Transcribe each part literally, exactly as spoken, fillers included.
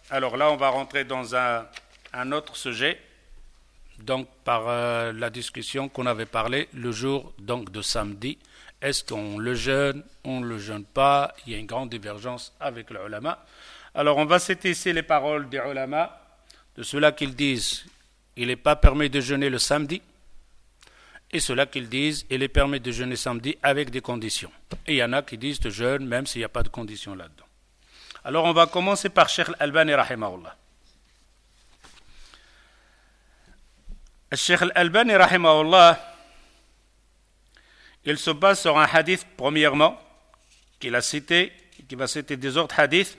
Alors là, on va rentrer dans un, un autre sujet, donc par euh, la discussion qu'on avait parlé le jour donc de samedi. Est-ce qu'on le jeûne, on ne le jeûne pas? Il y a une grande divergence avec les ulama. Alors on va citer ici les paroles des ulama, de ceux-là qui disent il n'est pas permis de jeûner le samedi, et ceux-là qui disent il est permis de jeûner samedi avec des conditions. Et il y en a qui disent de jeûne même s'il n'y a pas de conditions là-dedans. Alors on va commencer par Cheikh Al-Albani rahimahullah. Cheikh Al-Albani rahimahullah, il se base sur un hadith premièrement qu'il a cité, qui va citer des autres hadiths.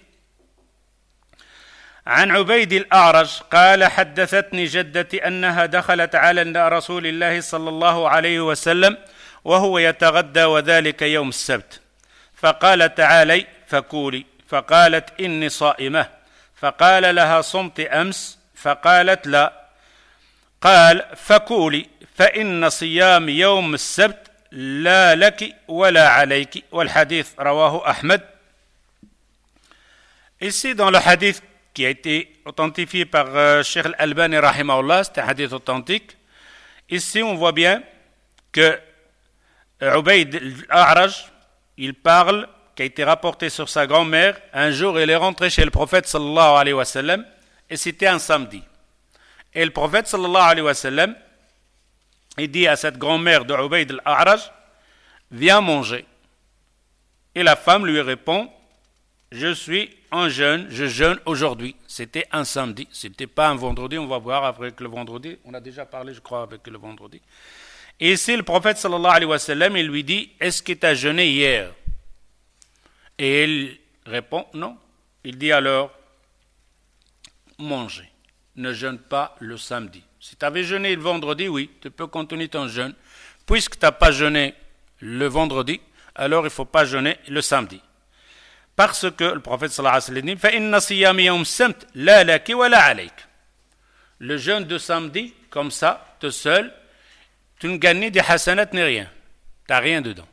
عن عبيد الأعرج قال حدثتني جدتي أنها دخلت على رسول الله صلى الله عليه وسلم وهو يتغدى وذلك يوم السبت فقال تعالي فكولي فقالت إني صائمة فقال لها صمت أمس فقالت لا قال فكولي فإن صيام يوم السبت لا لك ولا عليك والحديث رواه أحمد. Ici dans le hadith qui a été authentifié par euh, Cheikh Al-Albani rahimahullah, c'est un hadith authentique. Ici on voit bien que Ubayd al-A'raj, il parle, qui a été rapporté sur sa grand-mère, un jour il est rentré chez le prophète sallallahu alayhi wa sallam, et c'était un samedi. Et le prophète sallallahu alayhi wa sallam, il dit à cette grand-mère de Ubayd al-A'raj, viens manger. Et la femme lui répond, je suis en jeûne, je jeûne aujourd'hui. C'était un samedi, c'était pas un vendredi, on va voir avec le vendredi, on a déjà parlé je crois avec le vendredi. Et ici le prophète sallallahu alayhi wa sallam, il lui dit, est-ce que tu as jeûné hier? Et il répond, non. Il dit alors, mangez, ne jeûne pas le samedi. Si tu avais jeûné le vendredi, oui, tu peux continuer ton jeûne. Puisque tu n'as pas jeûné le vendredi, alors il ne faut pas jeûner le samedi. Parce que le prophète sallallahu alayhi wa sallam dit فَإِنَّ صِيَامِ يَوْمِ السَّبْتِ لَا لَكِ وَلَا عَلَيْكَ. Le jeûne de samedi, comme ça, tout seul, tu ne gagnes ni des hasanat ni rien. Tu n'as rien dedans.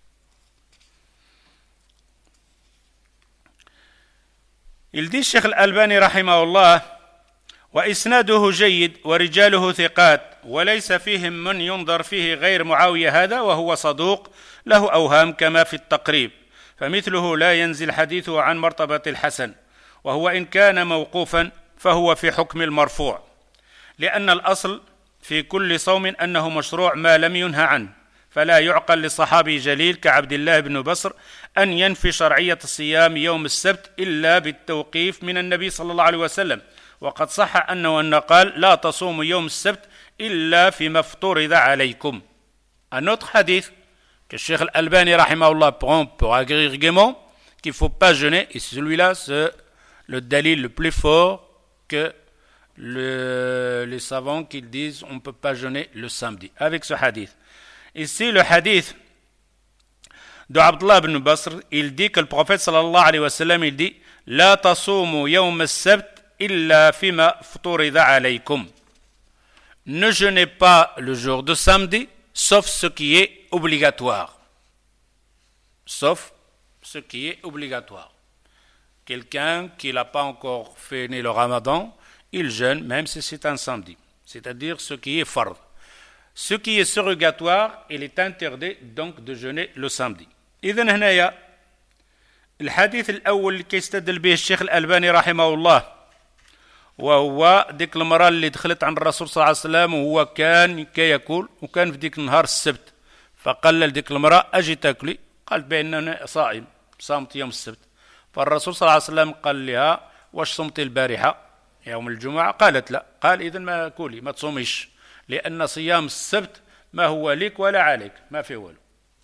Il dit Cheikh Al-Albani rahimahullah وإسناده جيد ورجاله ثقات وليس فيهم من ينظر فيه غير معاوية هذا وهو صدوق له أوهام كما في التقريب فمثله لا ينزل حديثه عن مرتبة الحسن وهو إن كان موقوفا فهو في حكم المرفوع لأن الأصل في كل صوم أنه مشروع ما لم ينهى عنه فلا يعقل لصحابي جليل كعبد الله بن بصر أن ينفي شرعية الصيام يوم السبت إلا بالتوقيف من النبي صلى الله عليه وسلم وقد صح أنه أن قال لا تصوموا يوم السبت إلا فيما افترض عليكم. Un autre hadith que Cheikh Al-Albani rahimahullah prend pour argument qu'il ne faut pas jeûner, et celui-là c'est le dalil le plus fort que le, les savants qui disent on ne peut pas jeûner le samedi avec ce hadith. Ici le hadith de Abdullah ibn Basr, il dit que le prophète sallallahu alayhi wa sallam il dit la tasumu yawm as-sabt illa fima fturida alaykum. Ne jeûnez pas le jour de samedi sauf ce qui est obligatoire. Sauf ce qui est obligatoire. Quelqu'un qui n'a pas encore fait ni le ramadan, il jeûne même si c'est un samedi. C'est-à-dire ce qui est fard. Ce qui est surrogatoire, il est interdit donc de jeûner le samedi. إذن هنايا الحديث الأول اللي كيستدل به الشيخ الألباني رحمه الله وهو ديك المرأة اللي دخلت عند الرسول صلى الله عليه وسلم وهو كان كي يقول وكان في ديك النهار السبت فقال لديك المرأة أجي تاكلي قالت بأنني صائم صامت يوم السبت فالرسول صلى الله عليه وسلم قال لها واش صمتي البارحة يوم الجمعة قالت لا قال إذن ما كولي ما تصوميش لأن صيام السبت ما هو لك ولا عليك ما في والو.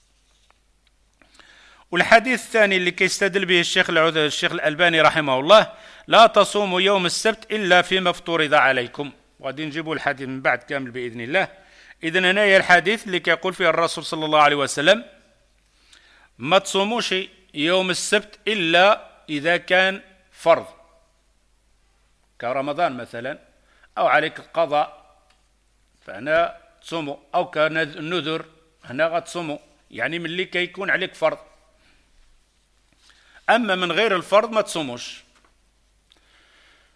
والحديث الثاني اللي كيستدل به الشيخ الشيخ الألباني رحمه الله لا تصوموا يوم السبت إلا فيما افترض عليكم. وغادي نجيبوا الحديث من بعد كامل بإذن الله. إذن هنايا الحديث اللي كيقول فيه الرسول صلى الله عليه وسلم ما تصوموش يوم السبت إلا إذا كان فرض كرمضان مثلا أو عليك القضاء فهنا تصوموا أو كان النذر هنا غتصوموا يعني من اللي كيكون عليك فرض. أما من غير الفرض ما تصوموش.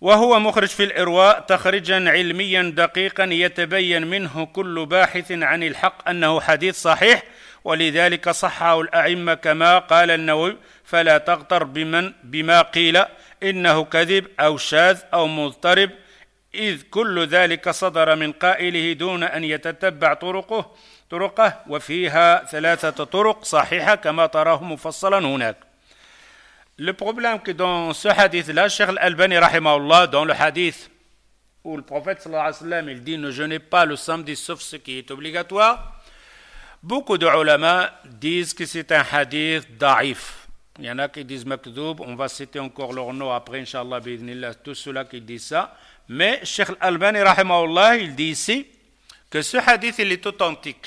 وهو مخرج في الإرواء تخريجا علميا دقيقا يتبين منه كل باحث عن الحق أنه حديث صحيح، ولذلك صحه الأئمة كما قال النووي: فلا تغتر بمن بما قيل إنه كذب أو شاذ أو مضطرب، إذ كل ذلك صدر من قائله دون أن يتتبع طرقه طرقه وفيها ثلاثة طرق صحيحة كما تراه مفصلا هناك. Le problème que dans ce hadith-là, Cheikh Al-Albani rahimahullah, dans le hadith où le prophète sallallahu alayhi wa sallam, il dit ne jeûnez pas le samedi sauf ce qui est obligatoire, beaucoup de ulama disent que c'est un hadith da'if. Il y en a qui disent makdoub, on va citer encore leur nom après, inshallah, bi'idhnillah, tous ceux-là qui disent ça. Mais Cheikh Al-Albani rahimahullah, il dit ici que ce hadith, il est authentique.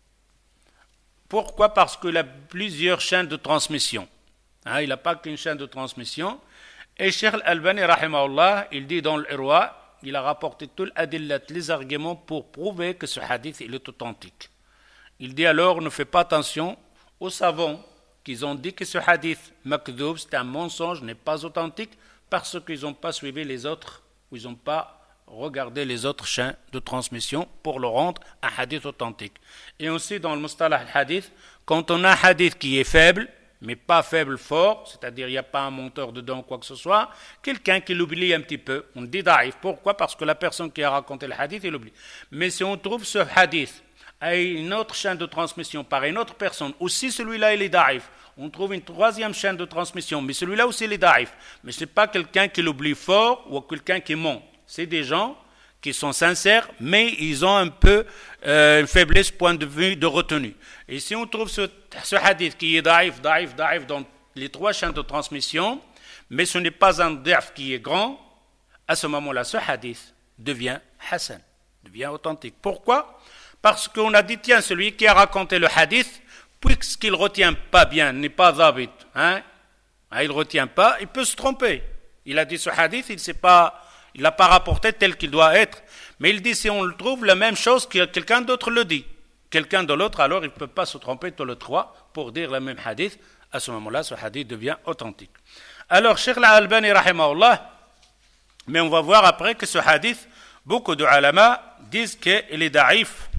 Pourquoi? Parce qu'il a plusieurs chaînes de transmission. Hein, il n'a pas qu'une chaîne de transmission. Et Cheikh Al-Albani rahimahullah, il dit dans l'Irwa, il a rapporté tout l'adillat, les arguments pour prouver que ce hadith, il est authentique. Il dit alors, ne fais pas attention aux savants qui ont dit que ce hadith makdoub, c'est un mensonge, n'est pas authentique, parce qu'ils n'ont pas suivi les autres, ou ils n'ont pas regardé les autres chaînes de transmission pour le rendre un hadith authentique. Et aussi dans le mustalah al-hadith, quand on a un hadith qui est faible, mais pas faible fort, c'est-à-dire il n'y a pas un monteur dedans, quoi que ce soit, quelqu'un qui l'oublie un petit peu, on dit daïf. Pourquoi? Parce que la personne qui a raconté le hadith, il l'oublie. Mais si on trouve ce hadith à une autre chaîne de transmission par une autre personne, aussi celui-là il est daïf, on trouve une troisième chaîne de transmission, mais celui-là aussi il est daïf. Mais ce n'est pas quelqu'un qui l'oublie fort ou quelqu'un qui ment. C'est des gens qui sont sincères, mais ils ont un peu euh, une faiblesse point de vue de retenue. Et si on trouve ce, ce hadith qui est daïf, daïf, daïf dans les trois chaînes de transmission, mais ce n'est pas un daïf qui est grand, à ce moment-là, ce hadith devient hasan, devient authentique. Pourquoi? Parce qu'on a dit, tiens, celui qui a raconté le hadith, puisqu'il ne retient pas bien, n'est pas dhabit, hein, il ne retient pas, il peut se tromper. Il a dit ce hadith, il ne sait pas... Il n'a pas rapporté tel qu'il doit être. Mais il dit, si on le trouve, la même chose que quelqu'un d'autre le dit. Quelqu'un de l'autre, alors il ne peut pas se tromper tous les trois pour dire le même hadith. À ce moment-là, ce hadith devient authentique. Alors, Cheikh Al-Albani, rahimahullah, mais on va voir après que ce hadith, beaucoup de ulama disent qu'il est daïf.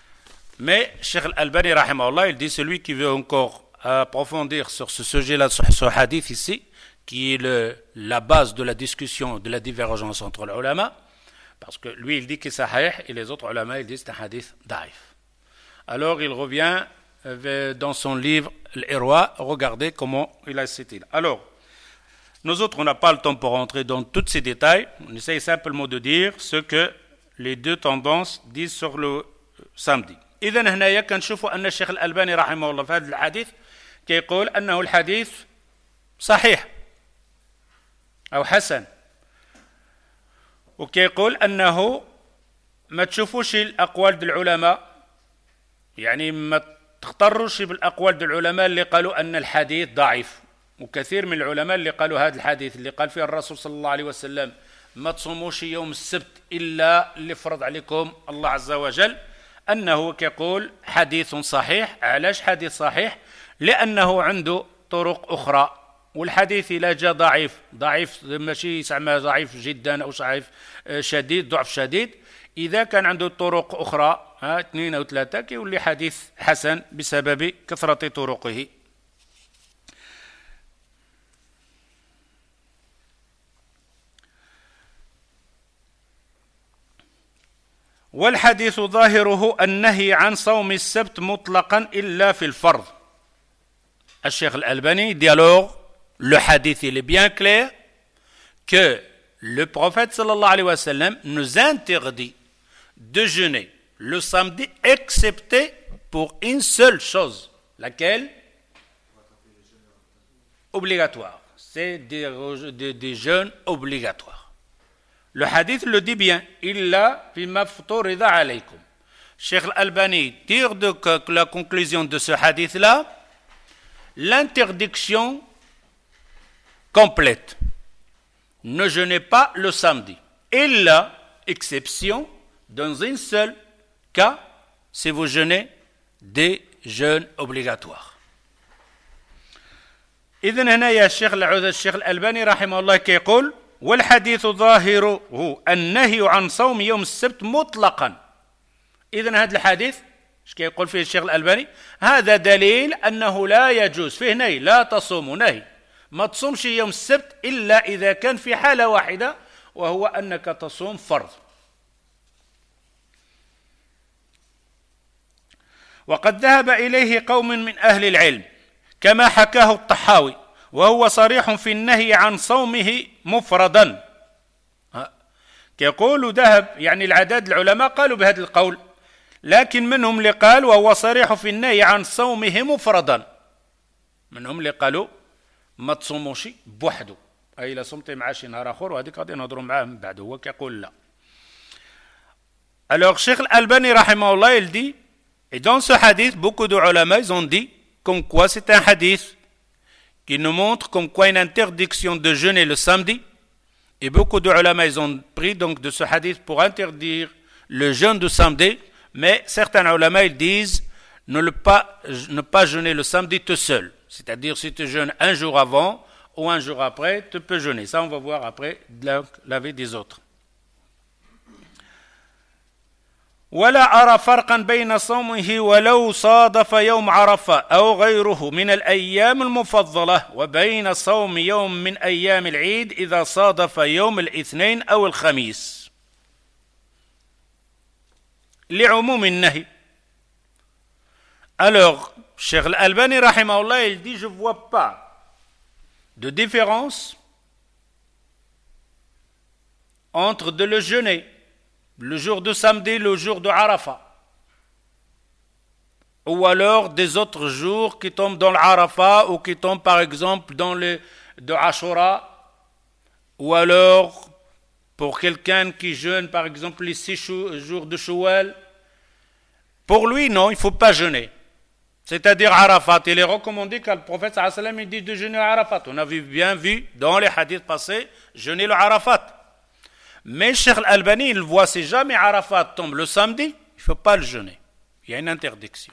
Mais Cheikh Al-Albani, rahimahullah, il dit, celui qui veut encore approfondir sur ce sujet-là, sur ce hadith ici, qui est le, la base de la discussion, de la divergence entre les ulama, parce que lui il dit que c'est sahih et les autres ulama ils disent que c'est un hadith daïf. Alors il revient dans son livre l'Irwa, regardez comment il a cité. Alors, nous autres on n'a pas le temps pour rentrer dans tous ces détails, on essaye simplement de dire ce que les deux tendances disent sur le samedi. إذن هنايا كنشوفوا أن الشيخ الألباني رحمه الله في هذا الحديث كيقول أنه الحديث صحيح أو حسن، وكيقول أنه ما تشوفوش الأقوال ديال العلماء، يعني ما تختاروش بالأقوال ديال العلماء اللي قالوا أن الحديث ضعيف، وكثير من العلماء اللي قالوا هذا الحديث اللي قال فيه الرسول صلى الله عليه وسلم ما تصوموش يوم السبت إلا اللي فرض عليكم الله عز وجل، أنه كيقول حديث صحيح. علاش حديث صحيح؟ لأنه عنده طرق أخرى، والحديث إذا جاء ضعيف ضعيف ماشي يسمى ضعيف جدا أو ضعيف شديد ضعف شديد، إذا كان عنده طرق أخرى ها اثنين أو ثلاثة كيولي حديث حسن بسبب كثرة طرقه. والحديث ظاهره النهي عن صوم السبت مطلقا إلا في الفرض. الشيخ الألباني dit alors le hadith il est bien clair que le prophète sallallahu alayhi wa sallam nous interdit de jeûner le samedi excepté pour une seule chose, laquelle? Obligatoire. C'est des, des, des jeûnes obligatoires. Le hadith le dit bien, illa fima fturida alaykum. Cheikh Al-Albani tire de la conclusion de ce hadith-là l'interdiction complète. Ne jeûnez pas le samedi. Illa, exception, dans un seul cas, si vous jeûnez des jeûnes obligatoires. إذن هنا يا الشيخ الشيخ الألباني رحمه الله كيقول والحديث ظاهره النهي عن صوم يوم السبت مطلقا. إذن هذا الحديث ايش كيقول فيه الشيخ الألباني؟ هذا دليل أنه لا يجوز، فيه نهي، لا تصوم، نهي ما تصومش يوم السبت إلا إذا كان في حالة واحدة، وهو أنك تصوم فرض. وقد ذهب إليه قوم من أهل العلم كما حكاه الطحاوي، وهو صريح في النهي عن صومه مفردا. يقول ذهب يعني العدد العلماء قالوا بهذا القول، لكن منهم اللي قال وهو صريح في النهي عن صومه مفردا، منهم اللي قالوا ما تصوموش بوحده، أي لا صمت مع شي نهار آخر، وهذيك غادي نهضروا معاه من بعد. هو كيقول لا. Alors Cheikh Al-Albani rahimahullah il dit, et dans ce hadith beaucoup de ulama ils ont dit comme quoi c'est un hadith qui nous montre comme quoi une interdiction de jeûner le samedi, et beaucoup de ulama ils ont pris donc de ce hadith pour interdire le jeûne du samedi, mais certains ulama ils disent ne, le pas, ne pas jeûner le samedi tout seul, c'est-à-dire si tu jeûnes un jour avant ou un jour après, tu peux jeûner. Ça on va voir après l'avis des autres. ولا أرى فرقا بين صومه ولو صادف يوم عرفة أو غيره من الأيام المفضلة وبين صوم يوم من أيام العيد إذا صادف يوم الاثنين أو الخميس لعموم النهي. Alors, Cheikh Al-Albani rahimahullah il dit je ne vois pas de différence entre de le jeûner le jour de samedi, le jour de Arafat, ou alors des autres jours qui tombent dans l'Arafat ou qui tombent par exemple dans le de Ashura, ou alors pour quelqu'un qui jeûne par exemple les six jours de Shawwal. Pour lui non, il ne faut pas jeûner, c'est-à-dire Arafat. Il est recommandé que le prophète sallallahu alayhi wa sallam il dit de jeûner Arafat. On a bien vu dans les hadiths passés jeûner le Arafat. Mais Cheikh Al-Albani, il voit si jamais Arafat tombe le samedi, il ne faut pas le jeûner. Il y a une interdiction.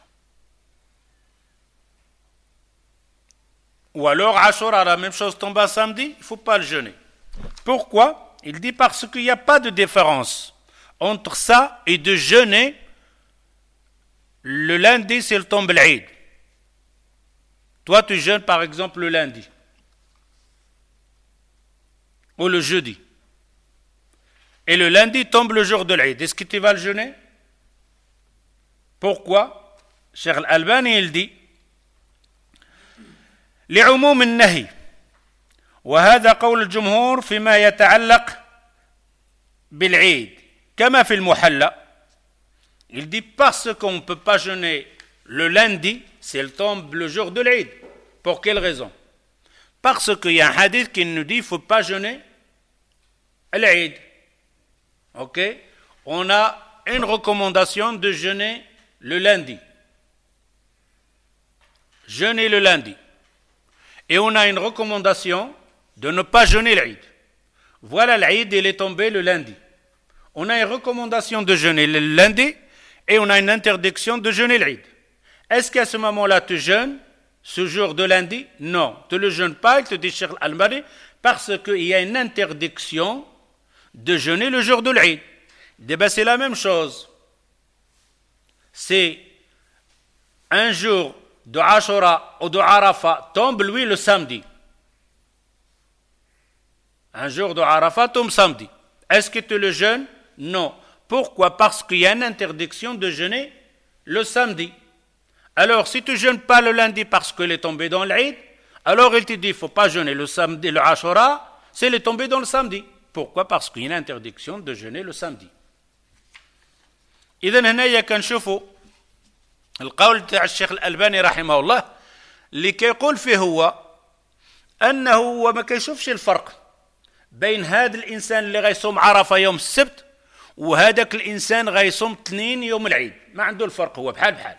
Ou alors Ashura, la même chose tombe un samedi, il ne faut pas le jeûner. Pourquoi? Il dit parce qu'il n'y a pas de différence entre ça et de jeûner le lundi s'il tombe l'Eid. Toi, tu jeûnes par exemple le lundi ou le jeudi. Et le lundi tombe le jour de l'Eid. Est-ce que tu vas le jeûner? Pourquoi? Cheikh Al-Albani il dit لعموم النهي وهذا قول الجمهور فيما يتعلق بالعيد كما في المحلى. Il dit parce qu'on ne peut pas jeûner le lundi s'il tombe le jour de l'Eid. Pour quelle raison? Parce qu'il y a un hadith qui nous dit qu'il ne faut pas jeûner l'Eid. Ok, on a une recommandation de jeûner le lundi. Jeûner le lundi. Et on a une recommandation de ne pas jeûner l'Eid. Voilà, l'Eid, il est tombé le lundi. On a une recommandation de jeûner le lundi et on a une interdiction de jeûner l'Eid. Est-ce qu'à ce moment-là, tu jeûnes ce jour de lundi? Non, tu ne le jeûnes pas, il te dit Cheikh Al-Albani, parce qu'il y a une interdiction de jeûner le jour de l'Eid. Ben c'est la même chose. C'est un jour de Ashura ou de Arafat tombe lui le samedi. Un jour de Arafat tombe samedi. Est-ce que tu le jeûnes? Non. Pourquoi? Parce qu'il y a une interdiction de jeûner le samedi. Alors si tu ne jeûnes pas le lundi parce qu'il est tombé dans l'Eid, alors il te dit il ne faut pas jeûner le samedi, le Ashura, c'est il est tombé dans le samedi. Pourquoi? Parce qu'il y a une interdiction de jeûner le samedi. إذن هنا كنشوفوا القول تاع الشيخ الألباني رحمه الله اللي كيقول فيه هو أنه هو ما كيشوفش الفرق بين هذا الإنسان اللي غيصوم عرفة يوم السبت وهذاك الإنسان غيصوم اثنين يوم العيد. ما عنده الفرق، هو بحال بحال،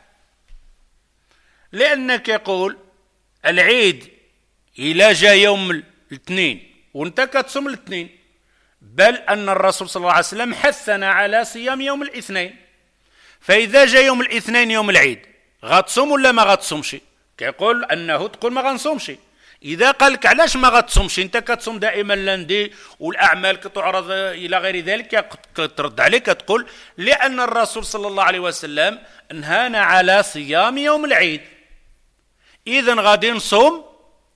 لأن كيقول العيد إلا جاء يوم الاثنين وانت كتصوم الاثنين، بل أن الرسول صلى الله عليه وسلم حثنا على صيام يوم الاثنين. فإذا جاء يوم الاثنين يوم العيد غتصوم ولا ما غتصومش؟ كيقول أنه تقول ما غنصومش. إذا قال لك علاش ما غتصومش أنت كتصوم دائما لندي والأعمال كتعرض إلى غير ذلك، ترد عليك تقول لأن الرسول صلى الله عليه وسلم نهانا على صيام يوم العيد، إذن غادي نصوم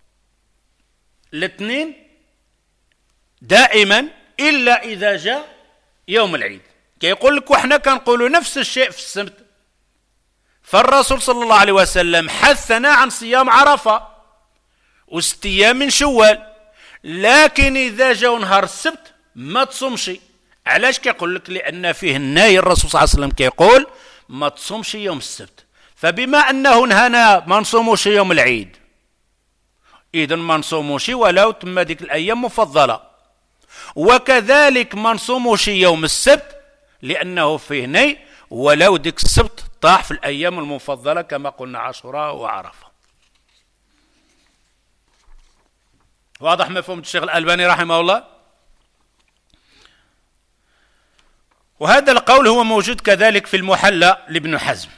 الاثنين دائما إلا إذا جاء يوم العيد. كيقول لك وحنا كنقولوا نفس الشيء في السبت، فالرسول صلى الله عليه وسلم حثنا عن صيام عرفة وست أيام من شوال، لكن إذا جاء نهار السبت ما تصومش. علاش كيقول لك؟ لأن فيه النهي، الرسول صلى الله عليه وسلم كيقول ما تصومش يوم السبت، فبما أنه نهانا ما نصوموش يوم العيد إذن ما نصوموش ولو تم ديك الأيام مفضلة، وكذلك ما نصوموش يوم السبت لأنه فيه نهي ولو ديك السبت طاح في الأيام المفضلة كما قلنا عاشوراء وعرفة. واضح مفهوم الشيخ الألباني رحمه الله؟ وهذا القول هو موجود كذلك في المحلى لابن حزم،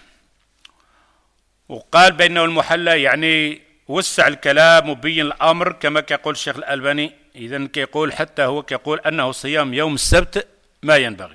وقال بأنه المحلى يعني وسع الكلام وبين الأمر كما كيقول الشيخ الألباني، إذن كيقول حتى هو كيقول أنه صيام يوم السبت ما ينبغي.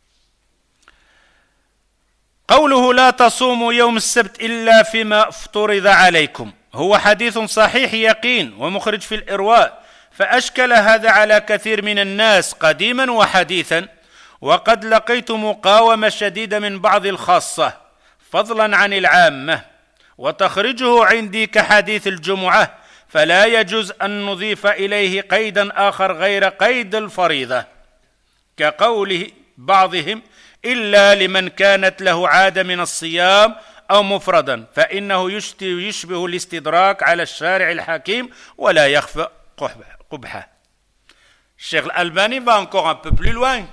قوله لا تصوموا يوم السبت إلا فيما افترض عليكم هو حديث صحيح يقين ومخرج في الإرواء، فأشكل هذا على كثير من الناس قديما وحديثا، وقد لقيت مقاومة شديدة من بعض الخاصة فضلا عن العامة، وتخرجه عندي كحديث الجمعة، فلا يجوز أن نضيف إليه قيدا آخر غير قيد الفريضة، كقوله بعضهم إلا لمن كانت له عادة من الصيام أو مفردا، فإنه يشبه الاستدراك على الشارع الحكيم ولا يخفى قبحه. الشيخ الألباني va encore un peu plus loin.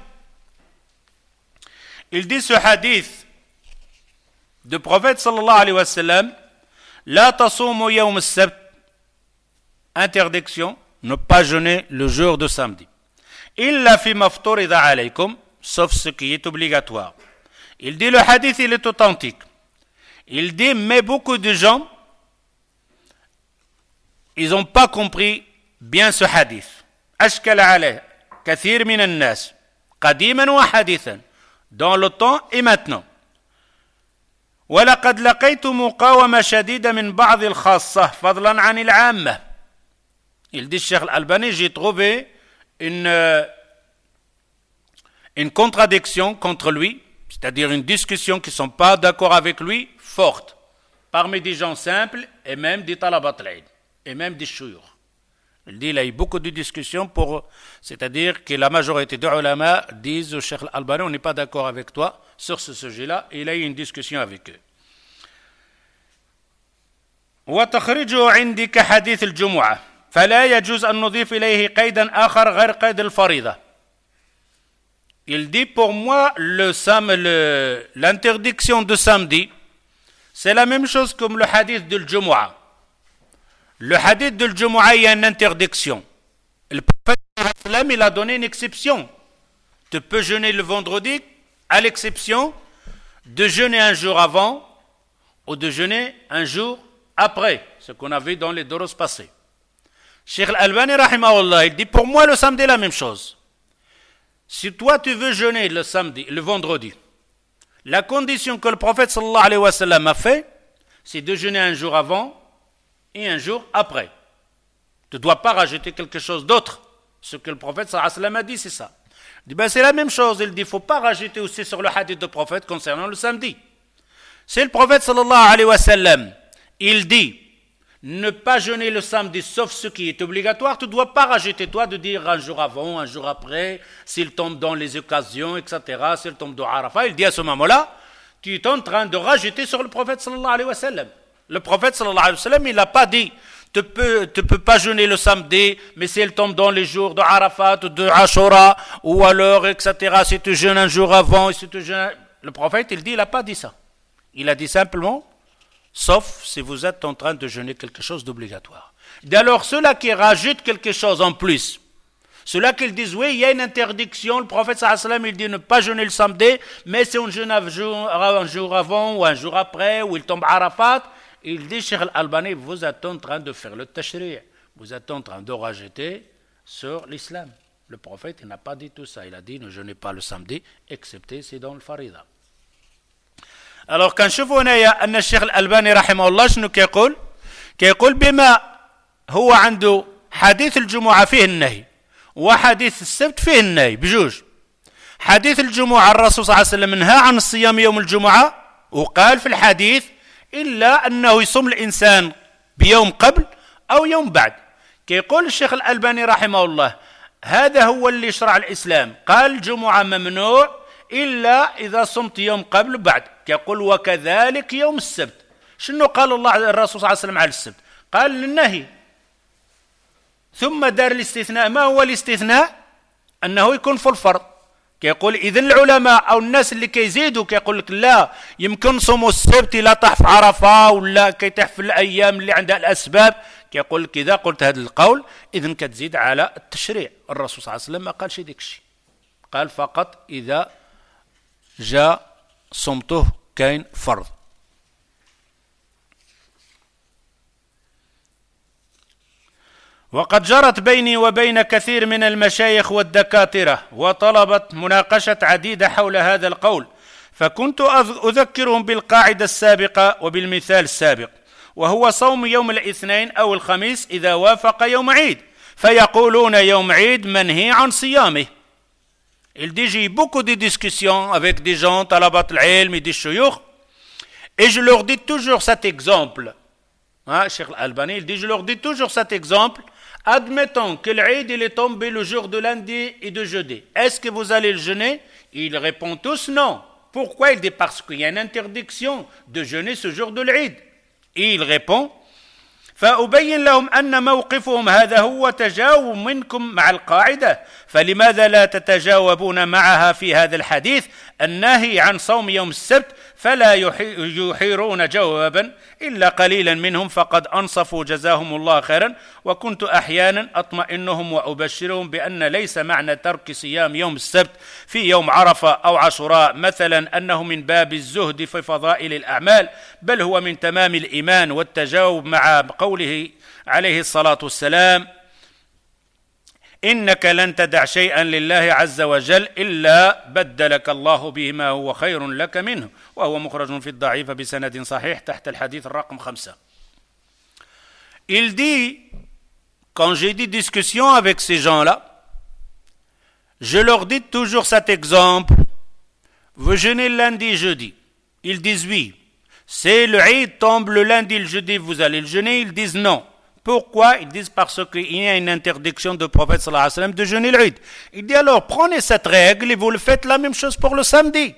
Il dit ce hadith du prophète sallallahu alayhi wa sallam, la tasumu yawm as-sabt, interdiction, ne pas jeûner le jour de samedi, illa fi mafturida alaykum, sauf ce qui est obligatoire. Il dit le hadith il est authentique. Il dit mais beaucoup de gens ils n'ont pas compris bien ce hadith. أشكل عليه كثير من الناس قديما وحديثا dans le temps et maintenant. ولقد لقيت مقاومة شديدة من بعض الخاصة فضلا عن العامة. Il dit Cheikh Al-Albani, j'ai trouvé une une contradiction contre lui, c'est-à-dire une discussion qui ne sont pas d'accord avec lui, forte, parmi des gens simples et même des talabat al-ilm, et même des shuyukh. Il dit il a eu beaucoup de discussions, pour, c'est-à-dire que la majorité des ulama disent au Cheikh Al-Albani, on n'est pas d'accord avec toi sur ce sujet-là, et il a eu une discussion avec eux. وتخرجه عندي كحديث الجمعة فلا يجوز أن نضيف إليه قيدا آخر غير قيد الفريضة. Il dit pour moi le sam, le, l'interdiction de samedi c'est la même chose comme le hadith de l'Jumu'ah. Le hadith de l'Jumu'ah il y a une interdiction. Le prophète il a donné une exception. Tu peux jeûner le vendredi à l'exception de jeûner un jour avant ou de jeûner un jour après, ce qu'on a vu dans les doros passés. Cheikh Al-Albani rahimahullah, il dit pour moi le samedi la même chose. Si toi tu veux jeûner le samedi, le vendredi, la condition que le prophète sallallahu alayhi wa sallam a fait, c'est de jeûner un jour avant et un jour après. Tu ne dois pas rajouter quelque chose d'autre. Ce que le prophète sallallahu alayhi wa sallam a dit, c'est ça. Il dit ben c'est la même chose. Il dit il ne faut pas rajouter aussi sur le hadith du prophète concernant le samedi. C'est le prophète sallallahu alayhi wa sallam. Il dit ne pas jeûner le samedi sauf ce qui est obligatoire. Tu ne dois pas rajouter toi de dire un jour avant, un jour après, s'il tombe dans les occasions, et cetera. S'il tombe de Arafat, il dit à ce moment-là, tu es en train de rajouter sur le prophète sallallahu alayhi wa sallam. Le prophète sallallahu alayhi wa sallam, il n'a pas dit tu peux, tu peux pas jeûner le samedi, mais s'il tombe dans les jours de Arafat, de Ashura, ou alors, et cetera. Si tu jeûnes un jour avant, si tu jeûnes... Le prophète, il dit, il n'a pas dit ça. Il a dit simplement sauf si vous êtes en train de jeûner quelque chose d'obligatoire. Alors ceux-là qui rajoutent quelque chose en plus, ceux-là qui disent oui, il y a une interdiction, le prophète sallallahu alayhi wa sallam il dit ne pas jeûner le samedi, mais si on jeûne un jour, un jour avant ou un jour après, ou il tombe Arafat, il dit Cheikh Al-Albani, vous êtes en train de faire le tashri', vous êtes en train de rejeter sur l'islam. Le prophète il n'a pas dit tout ça. Il a dit ne jeûnez pas le samedi, excepté c'est dans le farida. Alors كنشوفوا هنايا أن الشيخ الألباني رحمه الله شنو كيقول؟ كيقول بما هو عنده حديث الجمعة فيه النهي وحديث السبت فيه النهي بجوج. حديث الجمعة الرسول صلى الله عليه وسلم نهى عن الصيام يوم الجمعة وقال في الحديث إلا أنه يصوم الإنسان بيوم قبل أو يوم بعد. كيقول الشيخ الألباني رحمه الله هذا هو اللي شرع الإسلام، قال الجمعة ممنوع إلا إذا صمت يوم قبل وبعد. كيقول وكذلك يوم السبت. شنو قال الله الرسول صلى الله عليه وسلم على السبت؟ قال للنهي ثم دار الاستثناء. ما هو الاستثناء؟ أنه يكون في الفرض. كيقول إذن العلماء أو الناس اللي كيزيدوا كيقول لك لا يمكن صوموا السبت لا طاح في عرفة ولا كيطيح في الأيام اللي عندها الأسباب. كيقول لك إذا قلت هذا القول إذن كتزيد على التشريع. الرسول صلى الله عليه وسلم ما قالش ديك الشيء، قال فقط إذا جاء صمته كاين فرض. وقد جرت بيني وبين كثير من المشايخ والدكاترة وطلبت مناقشة عديدة حول هذا القول، فكنت أذكرهم بالقاعدة السابقة وبالمثال السابق، وهو صوم يوم الاثنين أو الخميس إذا وافق يوم عيد، فيقولون يوم عيد منهي عن صيامه. Il dit j'ai eu beaucoup de discussions avec des gens, talabat al-ilm et des shuyukh, et je leur dis toujours cet exemple. Hein, Cheikh Al-Albani, il dit je leur dis toujours cet exemple. Admettons que l'Eid il est tombé le jour de lundi et de jeudi. Est-ce que vous allez le jeûner? Ils répondent tous non. Pourquoi? Il dit parce qu'il y a une interdiction de jeûner ce jour de l'Eid. Et il répond فأبين لهم أن موقفهم هذا هو تجاوب منكم مع القاعدة، فلماذا لا تتجاوبون معها في هذا الحديث النهي عن صوم يوم السبت؟ فلا يحيرون جوابا إلا قليلا منهم فقد أنصفوا جزاهم الله خيرا. وكنت أحيانا أطمئنهم وأبشرهم بأن ليس معنى ترك صيام يوم السبت في يوم عرفة أو عاشوراء مثلا أنه من باب الزهد في فضائل الأعمال، بل هو من تمام الإيمان والتجاوب مع قوله عليه الصلاة والسلام إنك لن تدع شيئا لله عز وجل إلا بدلك الله به ما هو خير لك منه، وهو مخرج في الضعيف بسند صحيح تحت الحديث الرقم خمسة. Il dit, quand j'ai des discussions avec ces gens-là, je leur dis toujours cet exemple. Vous jeûnez lundi, jeudi. Ils disent oui. C'est le Eid tombe le lundi, le jeudi, vous allez le jeûner. Ils disent non. Pourquoi? Ils disent parce qu'il y a une interdiction du prophète sallallahu alayhi wa sallam de jeûner l'Eid. Il dit alors prenez cette règle et vous le faites la même chose pour le samedi.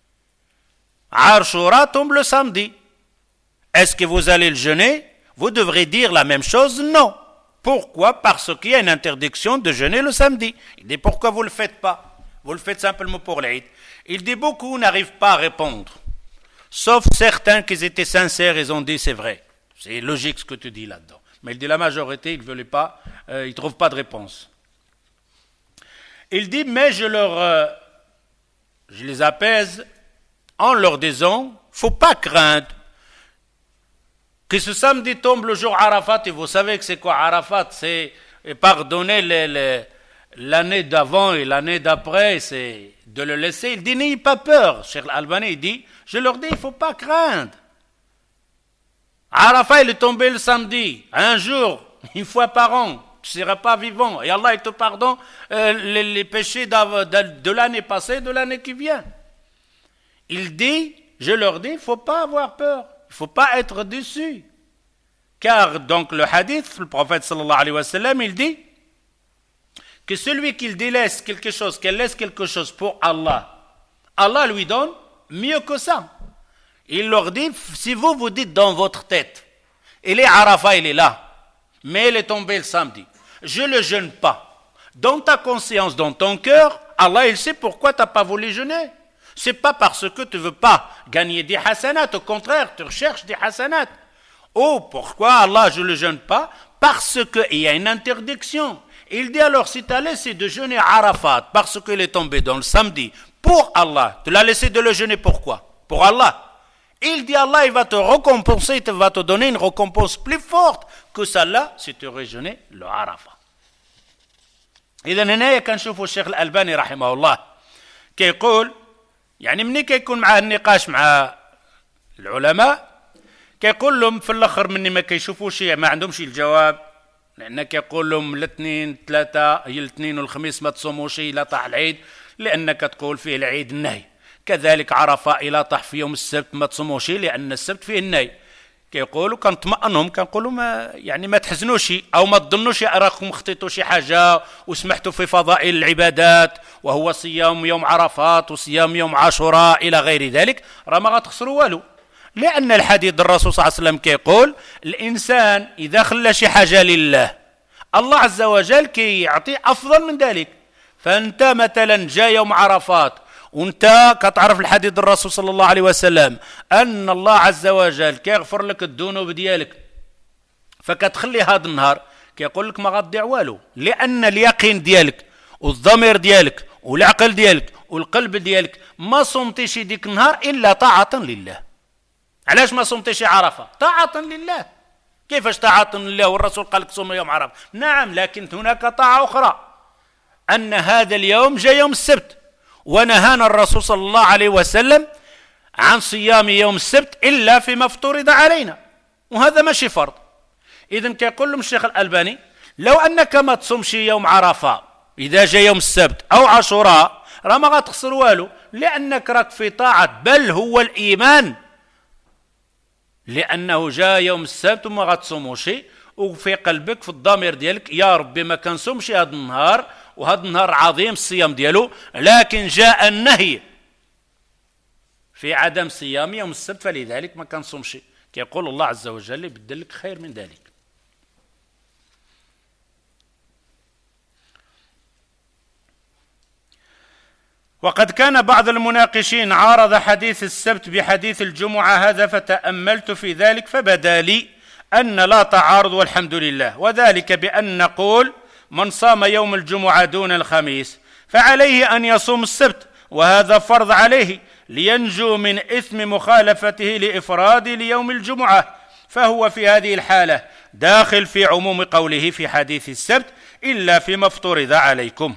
Ashura tombe le samedi. Est-ce que vous allez le jeûner? Vous devrez dire la même chose? Non. Pourquoi? Parce qu'il y a une interdiction de jeûner le samedi. Il dit pourquoi vous ne le faites pas? Vous le faites simplement pour l'Eid. Il dit beaucoup n'arrivent pas à répondre. Sauf certains qui étaient sincères, ils ont dit c'est vrai. C'est logique ce que tu dis là-dedans. Mais il dit la majorité, ils ne veulent pas, euh, ils ne trouvent pas de réponse. Il dit, mais je leur, euh, je les apaise en leur disant, il ne faut pas craindre que ce samedi tombe le jour Arafat, et vous savez que c'est quoi Arafat? C'est pardonner les, les, l'année d'avant et l'année d'après, c'est de le laisser. Il dit, n'ayez pas peur. Cheikh Al-Albani dit, je leur dis, il ne faut pas craindre. Arafat, il est tombé le samedi, un jour, une fois par an, tu ne seras pas vivant. Et Allah, il te pardonne euh, les, les péchés de, de, de l'année passée et de l'année qui vient. Il dit, je leur dis, il ne faut pas avoir peur, il ne faut pas être déçu. Car, donc, le hadith, le prophète sallallahu alayhi wa sallam, il dit que celui qui délaisse quelque chose, qu'il laisse quelque chose pour Allah, Allah lui donne mieux que ça. Il leur dit, si vous vous dites dans votre tête, il est Arafat, il est là, mais il est tombé le samedi, je ne le jeûne pas. Dans ta conscience, dans ton cœur, Allah, il sait pourquoi tu n'as pas voulu jeûner. Ce n'est pas parce que tu ne veux pas gagner des hasanats, au contraire, tu recherches des hasanats. Oh, pourquoi Allah, je ne le jeûne pas? Parce qu'il y a une interdiction. Il dit alors, si tu as laissé de jeûner Arafat, parce qu'il est tombé dans le samedi, pour Allah, tu l'as laissé de le jeûner pourquoi? Pour Allah. Il dit Allah, il va te récompenser, il va te donner une récompense plus forte que celle-là, si tu aurais jeûné le Arafat. إذا هنايا كنشوفوا الشيخ الألباني رحمه الله كيقول يعني مني كيكون معاه النقاش مع العلماء كيقول لهم في الاخر مني ما كيشوفوش ما عندهمش الجواب، لان كيقول لهم الاثنين ثلاثه هي الاثنين والخميس ما تصوموش الا طاح العيد، لانك تقول فيه العيد النهي. كذلك عرفه الا طاح في يوم السبت ما تصوموش لان السبت فيه النهي. كيقولوا كنطمئنهم كنقولوا ما يعني ما تحزنوش او ما تظنوش راكم خطيتوا شي حاجه وسمحتوا في فضائل العبادات وهو صيام يوم عرفات وصيام يوم عاشوراء الى غير ذلك، راه ما غتخسروا والو، لان الحديث الرسول صلى الله عليه وسلم كيقول الانسان اذا خلى شي حاجه لله الله عز وجل كيعطي افضل من ذلك. فانت مثلا جاء يوم عرفات وانت كتعرف الحديث الرسول صلى الله عليه وسلم ان الله عز وجل كيغفر لك الذنوب ديالك، فكتخلي هذا النهار كيقول لك ما غتضيع والو، لان اليقين ديالك والضمير ديالك والعقل ديالك والقلب ديالك ما صمتيش ديك النهار الا طاعه لله. علاش ما صمتيش عرفه؟ طاعه لله. كيفاش طاعه لله والرسول قال لك صوم يوم عرفه؟ نعم، لكن هناك طاعه اخرى، ان هذا اليوم جاء يوم السبت ونهانا الرسول صلى الله عليه وسلم عن صيام يوم السبت إلا فيما افترض علينا، وهذا ماشي فرض. إذن كيقول لهم الشيخ الألباني لو أنك ما تصومش يوم عرفة إذا جاء يوم السبت أو عاشوراء راه ما غتخسر والو، لأنك راك في طاعة، بل هو الإيمان، لأنه جاء يوم السبت وما غتصوموش وفي قلبك في الضمير ديالك يا ربي ما كنصومش هذا النهار وهذا النهار عظيم الصيام ديالو، لكن جاء النهي في عدم صيام يوم السبت فلذلك ما كنصومش. كيقول الله عز وجل يبدل لك خير من ذلك. وقد كان بعض المناقشين عارض حديث السبت بحديث الجمعة هذا، فتأملت في ذلك فبدا لي أن لا تعارض والحمد لله، وذلك بأن نقول من صام يوم الجمعة دون الخميس فعليه أن يصوم السبت، وهذا فرض عليه لينجو من إثم مخالفته لإفراد ليوم الجمعة، فهو في هذه الحالة داخل في عموم قوله في حديث السبت إلا فيما افترض عليكم.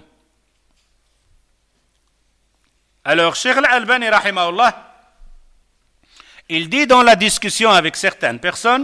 Alors, Cheikh Al-Albani, rahimahullah, il dit dans la discussion avec certaines personnes,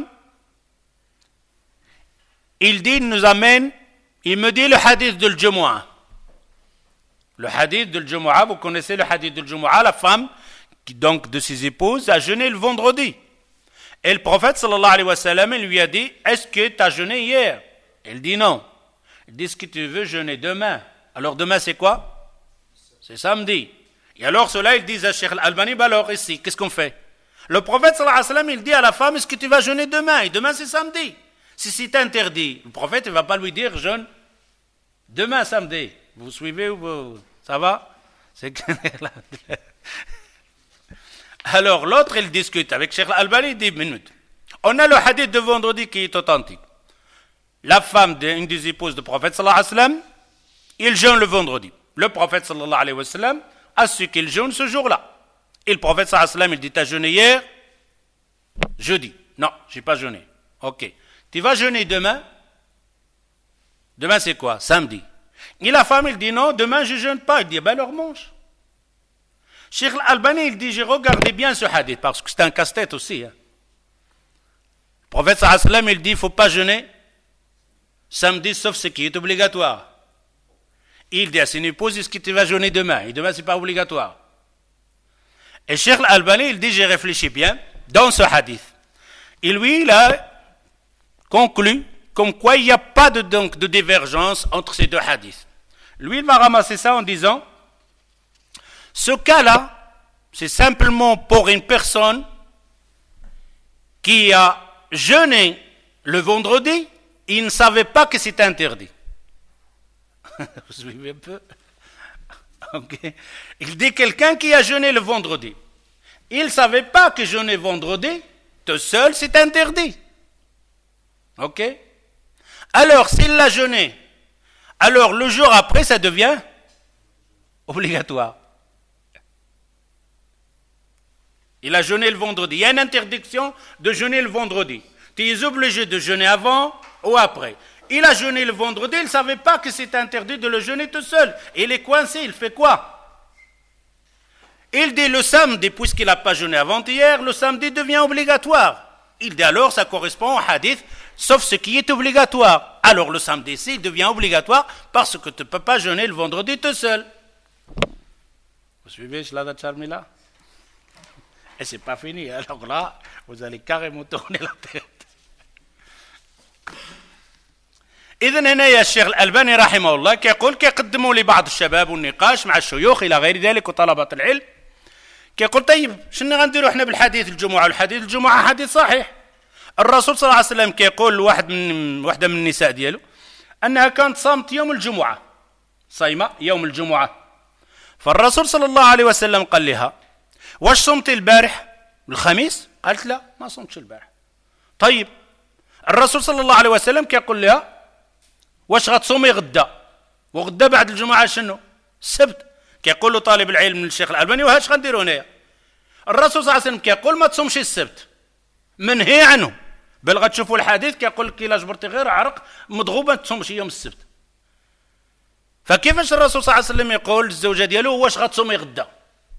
il dit, il nous amène, il me dit le hadith de l'Jumu'ah. Le hadith de l'Jumu'ah, vous connaissez le hadith de l'Jumu'ah, la femme, qui, donc de ses épouses, a jeûné le vendredi. Et le prophète, sallallahu alayhi wa sallam, il lui a dit, est-ce que tu as jeûné hier? Elle dit non. Il dit, est-ce que tu veux jeûner demain? Alors demain, c'est quoi? C'est samedi. Et alors cela, ils disent à Cheikh Al-Albani, bah alors ici, qu'est-ce qu'on fait? Le prophète sallallahu alayhi wa sallam, il dit à la femme, est-ce que tu vas jeûner demain? Et demain c'est samedi. Si c'est interdit, le prophète ne va pas lui dire, jeûne demain samedi. Vous suivez ou vous... Ça va? C'est que... Alors l'autre, il discute avec Cheikh Al-Albani, il dit, minute. On a le hadith de vendredi qui est authentique. La femme d'une des épouses du prophète sallallahu alayhi wa sallam, il jeûne le vendredi. Le prophète sallallahu alayhi wa sallam à ce qu'il jeûne ce jour-là. Et le prophète sallallahu alayhi wa sallam, il dit, t'as jeûné hier? Jeudi. Non, je n'ai pas jeûné. Ok. Tu vas jeûner demain? Demain c'est quoi? Samedi. Et la femme, il dit, non, demain je ne jeûne pas. Il dit, ben alors mange. Cheikh Al-Albani, il dit, j'ai regardé bien ce hadith, parce que c'est un casse-tête aussi. Hein. Le prophète sallallahu alayhi wa sallam, il dit, il ne faut pas jeûner samedi, sauf ce qui est obligatoire. Il dit à son épouse, est-ce que tu vas jeûner demain? Et demain, ce n'est pas obligatoire. Et Cheikh Al-Albani, il dit, j'ai réfléchi bien dans ce hadith. Et lui, il a conclu comme quoi il n'y a pas de, donc, de divergence entre ces deux hadiths. Lui, il va ramasser ça en disant, ce cas-là, c'est simplement pour une personne qui a jeûné le vendredi, et il ne savait pas que c'était interdit. Vous suivez un peu? Okay. Il dit quelqu'un qui a jeûné le vendredi. Il ne savait pas que jeûner vendredi, tout seul, c'est interdit. Ok? Alors, s'il l'a jeûné, alors le jour après, ça devient obligatoire. Il a jeûné le vendredi. Il y a une interdiction de jeûner le vendredi. Tu es obligé de jeûner avant ou après. Il a jeûné le vendredi, il ne savait pas que c'était interdit de le jeûner tout seul. Il est coincé, il fait quoi? Il dit le samedi, puisqu'il n'a pas jeûné avant-hier, le samedi devient obligatoire. Il dit alors, ça correspond au hadith, sauf ce qui est obligatoire. Alors le samedi ici, il devient obligatoire parce que tu ne peux pas jeûner le vendredi tout seul. Vous suivez cela, Charmila? Et c'est pas fini. Alors là, vous allez carrément tourner la tête. إذن هنا يا الشيخ الألباني رحمه الله كيقول كيقدموا لبعض الشباب والنقاش مع الشيوخ إلى غير ذلك وطلبة العلم. كيقول طيب شنو غنديروا احنا بالحديث الجمعة؟ والحديث الجمعة حديث صحيح. الرسول صلى الله عليه وسلم كيقول لواحد من واحدة من النساء ديالو أنها كانت صامت يوم الجمعة، صايمة يوم الجمعة. فالرسول صلى الله عليه وسلم قال لها واش صمتي البارح الخميس؟ قالت لا ما صمتش البارح. طيب الرسول صلى الله عليه وسلم كيقول لها واش غتصومي غدا؟ وغدا بعد الجمعة شنو؟ السبت. كيقول له طالب العلم من الشيخ الألباني وهاش غنديروا هنايا؟ الرسول صلى الله عليه وسلم كيقول ما تصومش السبت، منهي عنه. بل غتشوفوا الحديث كيقول لك الا جبرتي غير عرق مضغوبه تصومش يوم السبت. فكيفاش الرسول صلى الله عليه وسلم يقول للزوجه ديالو واش غتصومي غدا؟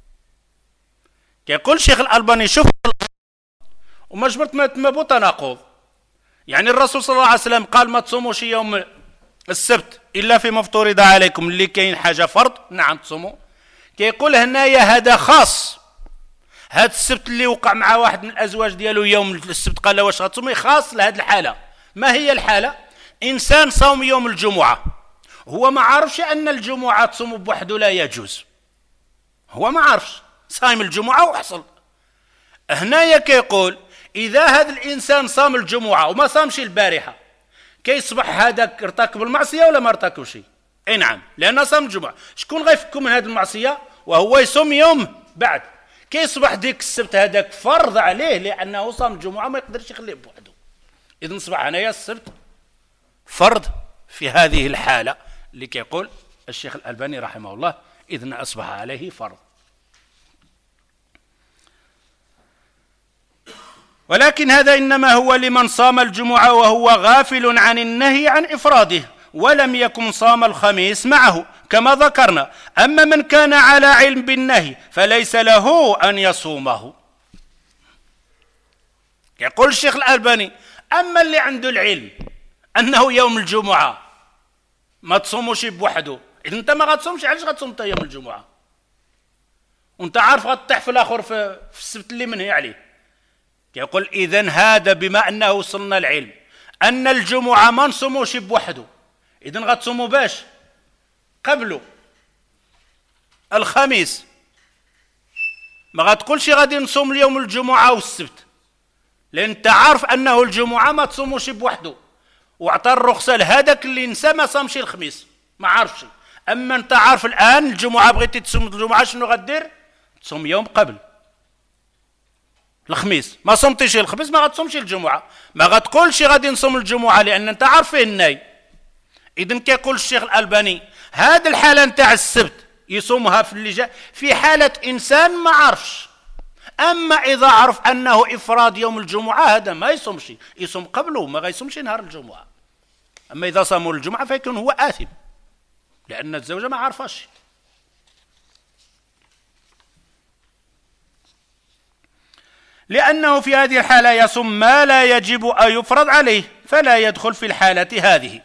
كيقول الشيخ الألباني شوف وما جبرت ما بو تناقض. يعني الرسول صلى الله عليه وسلم قال ما تصوموش يوم السبت الا فيما افترض عليكم، اللي كاين حاجه فرض نعم تصوموا. كيقول هنايا هذا خاص، هذا السبت اللي وقع مع واحد من الازواج ديالو يوم السبت قال له واش غتصومي خاص لهذه الحاله. ما هي الحاله؟ انسان صوم يوم الجمعه، هو ما عارفش ان الجمعه تصوم بوحده لا يجوز، هو ما عارفش صايم الجمعه وحصل. هنايا كيقول اذا هذا الانسان صام الجمعه وما صامش البارحه كيصبح هذاك ارتكب المعصيه ولا ما ارتكبش؟ اي نعم، لانه صام الجمعه. شكون غيفكو من هذه المعصيه وهو يصوم يوم بعد؟ كيصبح ديك السبت هذاك فرض عليه لانه صام الجمعه ما يقدرش يخليه بوحده. اذا اصبح هنايا السبت فرض في هذه الحاله اللي كيقول الشيخ الألباني رحمه الله اذا اصبح عليه فرض. ولكن هذا انما هو لمن صام الجمعه وهو غافل عن النهي عن افراده ولم يكن صام الخميس معه كما ذكرنا. أما من كان على علم بالنهي فليس له أن يصومه. يقول الشيخ الألباني أما اللي عنده العلم أنه يوم الجمعة ما تصوموش بوحده، إذا أنت ما غتصومش علاش غتصوم أنت يوم الجمعة وأنت عارف غتطيح في الآخر في السبت اللي منهي عليه؟ يقول إذن هذا بما أنه وصلنا العلم أن الجمعة ما نصوموش بوحده، إذن غتصوموا باش قبله الخميس. ما غتقولش غادي نصوم اليوم الجمعة والسبت، لأن أنت عارف أنه الجمعة ما تصوموش بوحده وعطى الرخصة لهذاك اللي نسى ما صامش الخميس ما عارفش. أما أنت عارف الآن الجمعة بغيتي تصوم الجمعة شنو غدير؟ تصوم يوم قبل الخميس. ما صمتيش الخميس ما غتصومش الجمعة. ما غتقولش غادي نصوم الجمعة لأن أنت عارف فيه الناي. إذن كيقول الشيخ الألباني هذه الحالة نتاع السبت يصومها في اللي جاء في حالة إنسان ما عرفش. أما إذا عرف أنه إفراد يوم الجمعة هذا ما يصومش، يصوم قبله ما غيصومش نهار الجمعة. أما إذا صاموا الجمعة فيكون هو آثم لأن الزوجة ما عرفش. لأنه في هذه الحالة يصوم ما لا يجب أن يفرض عليه فلا يدخل في الحالة هذه.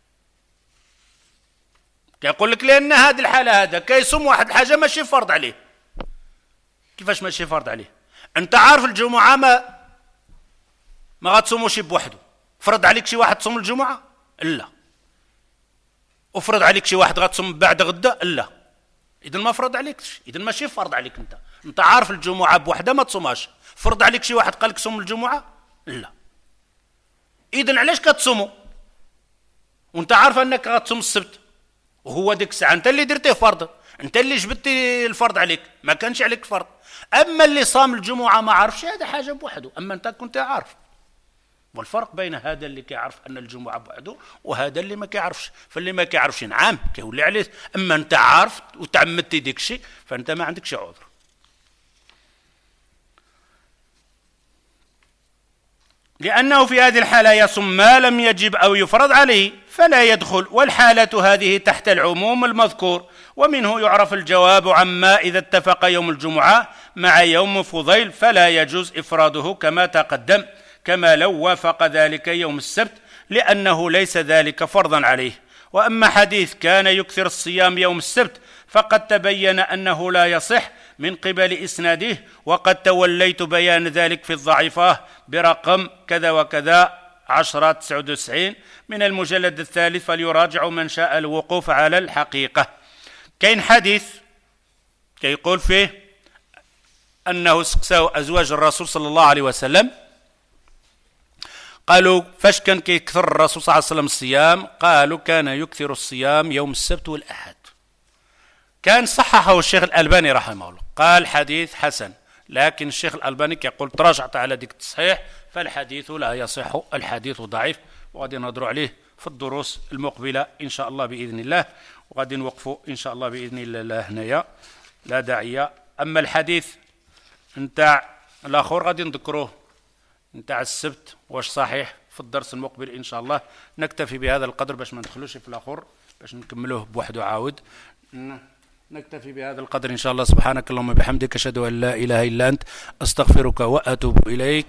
كيقول لك لأن هذه الحالة هذا كيصوم واحد الحاجة ماشي فرض عليه. كيفاش ماشي فرض عليه؟ أنت عارف الجمعة ما ما غتصوموش بوحده، فرض عليك شي واحد تصوم الجمعة؟ لا. وفرض عليك شي واحد غتصوم بعد غدا؟ لا. إذن ما فرض عليكش، إذن ماشي فرض عليك أنت. أنت عارف الجمعة بوحدها ما تصومهاش، فرض عليك شي واحد قال لك صوم الجمعة؟ لا. إذن علاش كتصوموا؟ وأنت عارف أنك غتصوم السبت وهو ديك الساعة أنت اللي درتيه فرض، أنت اللي جبتي الفرض عليك، ما كانش عليك فرض. أما اللي صام الجمعة ما عرفش هذا حاجة بوحده، أما أنت كنت عارف. والفرق بين هذا اللي كيعرف أن الجمعة بوحده وهذا اللي ما كيعرفش. فاللي ما كيعرفش نعم كيولي عليه، أما أنت عارف وتعمدتي ديك الشيء فأنت ما عندكش عذر. لأنه في هذه الحالة يصوم ما لم يجب أو يفرض عليه فلا يدخل، والحالة هذه تحت العموم المذكور. ومنه يعرف الجواب عما إذا اتفق يوم الجمعة مع يوم فضيل فلا يجوز إفراده كما تقدم، كما لو وافق ذلك يوم السبت، لأنه ليس ذلك فرضا عليه. وأما حديث كان يكثر الصيام يوم السبت فقد تبين أنه لا يصح من قبل إسناده، وقد توليت بيان ذلك في الضعيفة برقم كذا وكذا عشرة تسعة وتسعين من المجلد الثالث، فليراجع من شاء الوقوف على الحقيقة. كاين حديث كيقول فيه أنه سقساو أزواج الرسول صلى الله عليه وسلم، قالوا فاش كان كيكثر الرسول صلى الله عليه وسلم الصيام؟ قالوا كان يكثر الصيام يوم السبت والأحد. كان صححه الشيخ الألباني رحمه الله، قال حديث حسن، لكن الشيخ الألباني يقول تراجعت على ذلك التصحيح فالحديث لا يصح، الحديث ضعيف، وغادي نهضروا عليه في الدروس المقبلة إن شاء الله بإذن الله، وغادي نوقفوا إن شاء الله بإذن الله هنايا، لا داعي. أما الحديث نتاع الآخر غادي نذكروه نتاع السبت واش صحيح في الدرس المقبل إن شاء الله. نكتفي بهذا القدر باش ما ندخلوش في الآخر، باش نكملوه بوحده عاود. نكتفي بهذا القدر إن شاء الله. سبحانك اللهم وبحمدك، أشهد أن لا إله إلا أنت، أستغفرك وأتوب إليك.